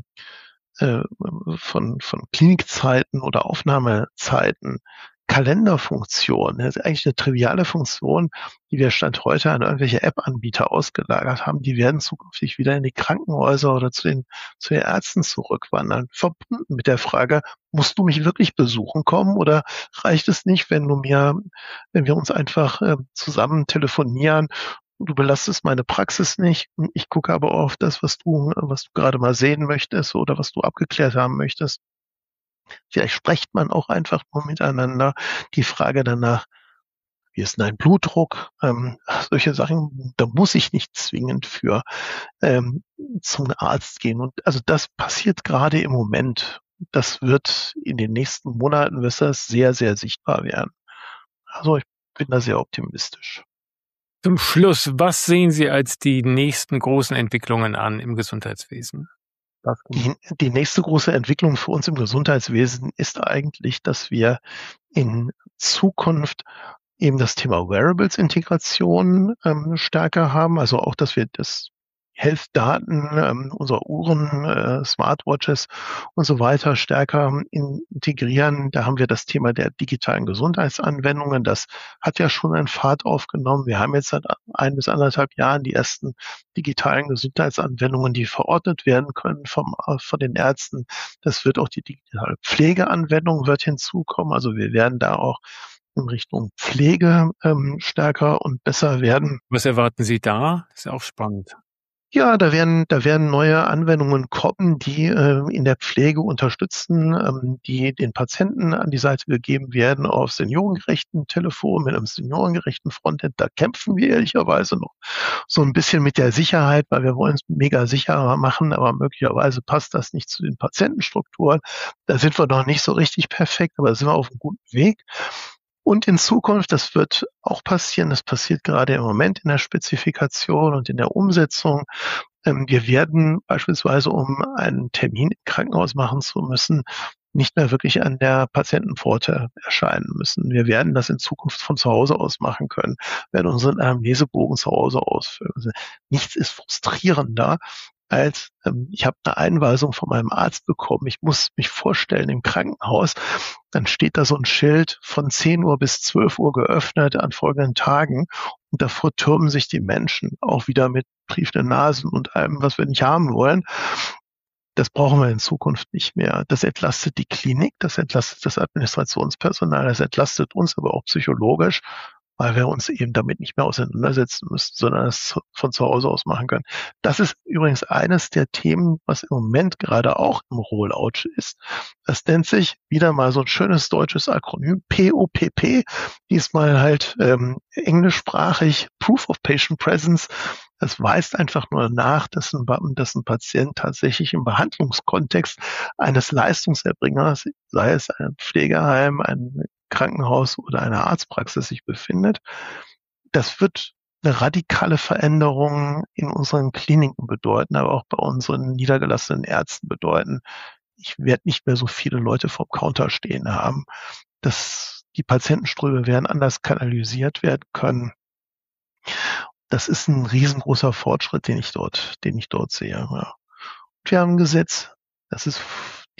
Klinikzeiten oder Aufnahmezeiten, Kalenderfunktionen, das ist eigentlich eine triviale Funktion, die wir Stand heute an irgendwelche App-Anbieter ausgelagert haben, die werden zukünftig wieder in die Krankenhäuser oder zu den Ärzten zurückwandern, verbunden mit der Frage, musst du mich wirklich besuchen kommen oder reicht es nicht, wenn wir uns einfach zusammen telefonieren. Du belastest meine Praxis nicht. Ich gucke aber auf das, was du gerade mal sehen möchtest oder was du abgeklärt haben möchtest. Vielleicht spricht man auch einfach nur miteinander. Die Frage danach, wie ist dein Blutdruck? Solche Sachen, da muss ich nicht zwingend für zum Arzt gehen. Und also das passiert gerade im Moment. Das wird in den nächsten Monaten wird das sehr, sehr sichtbar werden. Also ich bin da sehr optimistisch. Zum Schluss, was sehen Sie als die nächsten großen Entwicklungen an im Gesundheitswesen? Die nächste große Entwicklung für uns im Gesundheitswesen ist eigentlich, dass wir in Zukunft eben das Thema Wearables-Integration stärker haben. Also auch, dass wir das Health-Daten unserer Uhren, Smartwatches und so weiter stärker integrieren. Da haben wir das Thema der digitalen Gesundheitsanwendungen. Das hat ja schon einen Fahrt aufgenommen. Wir haben jetzt seit 1 bis 1,5 Jahren die ersten digitalen Gesundheitsanwendungen, die verordnet werden können von den Ärzten. Das wird auch die digitale Pflegeanwendung wird hinzukommen. Also wir werden da auch in Richtung Pflege stärker und besser werden. Was erwarten Sie da? Ist ja auch spannend. Ja, da werden neue Anwendungen kommen, die in der Pflege unterstützen, die den Patienten an die Seite gegeben werden auf seniorengerechten Telefon, mit einem seniorengerechten Frontend. Da kämpfen wir ehrlicherweise noch so ein bisschen mit der Sicherheit, weil wir wollen es mega sicher machen, aber möglicherweise passt das nicht zu den Patientenstrukturen. Da sind wir noch nicht so richtig perfekt, aber da sind wir auf einem guten Weg. Und in Zukunft, das wird auch passieren, das passiert gerade im Moment in der Spezifikation und in der Umsetzung. Wir werden beispielsweise, um einen Termin im Krankenhaus machen zu müssen, nicht mehr wirklich an der Patientenpforte erscheinen müssen. Wir werden das in Zukunft von zu Hause aus machen können, werden unseren Anamnesebogen zu Hause ausfüllen. Also nichts ist frustrierender, als ich habe eine Einweisung von meinem Arzt bekommen. Ich muss mich vorstellen im Krankenhaus, dann steht da so ein Schild von 10 Uhr bis 12 Uhr geöffnet an folgenden Tagen und davor türmen sich die Menschen auch wieder mit triefenden Nasen und allem, was wir nicht haben wollen. Das brauchen wir in Zukunft nicht mehr. Das entlastet die Klinik, das entlastet das Administrationspersonal, das entlastet uns aber auch psychologisch, weil wir uns eben damit nicht mehr auseinandersetzen müssen, sondern es von zu Hause aus machen können. Das ist übrigens eines der Themen, was im Moment gerade auch im Rollout ist. Das nennt sich wieder mal so ein schönes deutsches Akronym, POPP, diesmal halt englischsprachig, Proof of Patient Presence. Das weist einfach nur nach, dass ein Patient tatsächlich im Behandlungskontext eines Leistungserbringers, sei es ein Pflegeheim, ein Krankenhaus oder eine Arztpraxis sich befindet. Das wird eine radikale Veränderung in unseren Kliniken bedeuten, aber auch bei unseren niedergelassenen Ärzten bedeuten. Ich werde nicht mehr so viele Leute vom Counter stehen haben. Die Patientenströme werden anders kanalisiert werden können. Das ist ein riesengroßer Fortschritt, den ich dort sehe. Ja. Und wir haben ein Gesetz. Das ist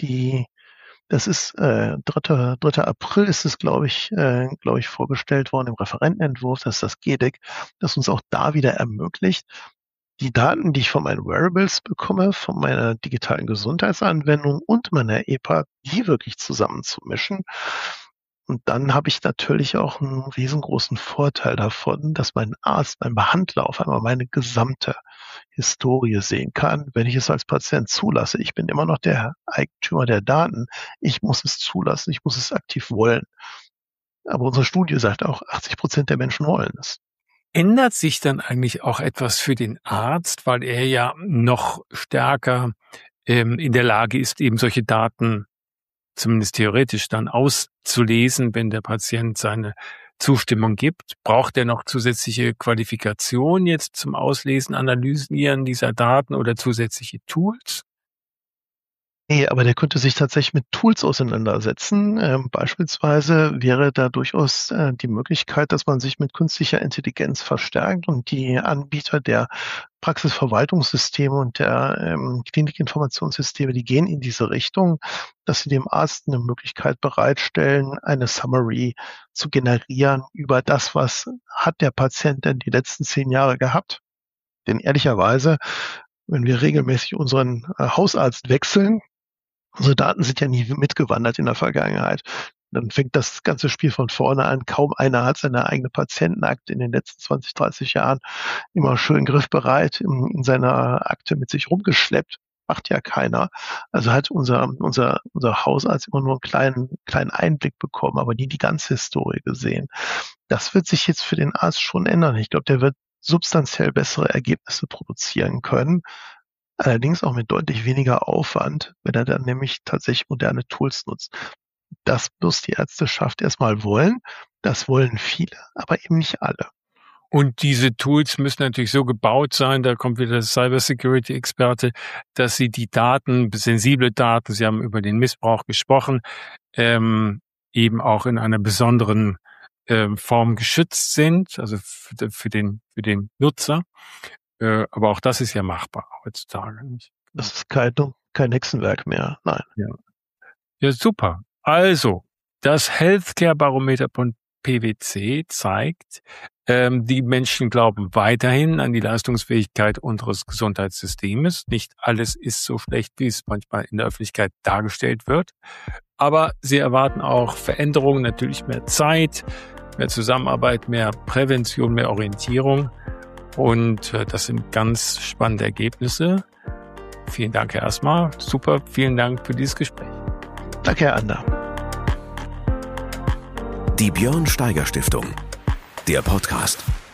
3. April ist es, glaube ich, vorgestellt worden im Referentenentwurf. Das ist das GEDEC, das uns auch da wieder ermöglicht, die Daten, die ich von meinen Wearables bekomme, von meiner digitalen Gesundheitsanwendung und meiner EPA, die wirklich zusammenzumischen. Und dann habe ich natürlich auch einen riesengroßen Vorteil davon, dass mein Arzt, mein Behandler auf einmal meine gesamte Historie sehen kann, wenn ich es als Patient zulasse. Ich bin immer noch der Eigentümer der Daten. Ich muss es zulassen, ich muss es aktiv wollen. Aber unsere Studie sagt auch, 80% der Menschen wollen es. Ändert sich dann eigentlich auch etwas für den Arzt, weil er ja noch stärker in der Lage ist, eben solche Daten zumindest theoretisch dann auszulesen, wenn der Patient seine Zustimmung gibt? Braucht er noch zusätzliche Qualifikation jetzt zum Auslesen, Analysieren dieser Daten oder zusätzliche Tools? Nee, aber der könnte sich tatsächlich mit Tools auseinandersetzen. Beispielsweise wäre da durchaus die Möglichkeit, dass man sich mit künstlicher Intelligenz verstärkt und die Anbieter der Praxisverwaltungssysteme und der Klinikinformationssysteme, die gehen in diese Richtung, dass sie dem Arzt eine Möglichkeit bereitstellen, eine Summary zu generieren über das, was hat der Patient denn die letzten 10 Jahre gehabt. Denn ehrlicherweise, wenn wir regelmäßig unseren Hausarzt wechseln, unsere Daten sind ja nie mitgewandert in der Vergangenheit. Dann fängt das ganze Spiel von vorne an. Kaum einer hat seine eigene Patientenakte in den letzten 20, 30 Jahren immer schön griffbereit in seiner Akte mit sich rumgeschleppt. Macht ja keiner. Also hat unser Hausarzt immer nur einen kleinen Einblick bekommen, aber nie die ganze Historie gesehen. Das wird sich jetzt für den Arzt schon ändern. Ich glaube, der wird substanziell bessere Ergebnisse produzieren können. Allerdings auch mit deutlich weniger Aufwand, wenn er dann nämlich tatsächlich moderne Tools nutzt. Das muss die Ärzteschaft erstmal wollen. Das wollen viele, aber eben nicht alle. Und diese Tools müssen natürlich so gebaut sein, da kommt wieder der Cybersecurity-Experte, dass sie die Daten, sensible Daten, Sie haben über den Missbrauch gesprochen, eben auch in einer besonderen Form geschützt sind, also für den Nutzer. Aber auch das ist ja machbar heutzutage. Nicht? Das ist kein Hexenwerk mehr, nein. Ja, super. Also, das Healthcare-Barometer von PwC zeigt, die Menschen glauben weiterhin an die Leistungsfähigkeit unseres Gesundheitssystems. Nicht alles ist so schlecht, wie es manchmal in der Öffentlichkeit dargestellt wird. Aber sie erwarten auch Veränderungen, natürlich mehr Zeit, mehr Zusammenarbeit, mehr Prävention, mehr Orientierung. Und das sind ganz spannende Ergebnisse. Vielen Dank erstmal. Super, vielen Dank für dieses Gespräch. Danke, Herr Ander. Die Björn Steiger Stiftung, der Podcast.